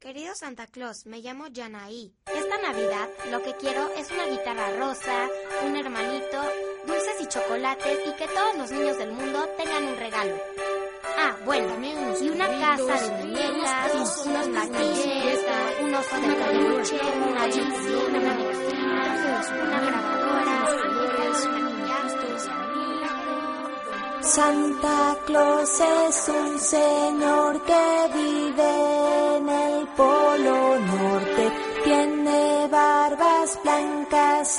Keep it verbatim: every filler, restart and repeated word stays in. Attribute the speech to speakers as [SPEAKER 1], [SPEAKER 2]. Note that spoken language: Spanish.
[SPEAKER 1] Querido Santa Claus, me llamo Yanaí. Esta Navidad lo que quiero es una guitarra rosa, un hermanito, dulces y chocolates y que todos los niños del mundo tengan un regalo. Ah, bueno, y una casa de muñecas, unos patines, un oso de peluche, una bici, una muñequita, una grabadora, una
[SPEAKER 2] Santa Claus es un señor que vive en el Polo Norte.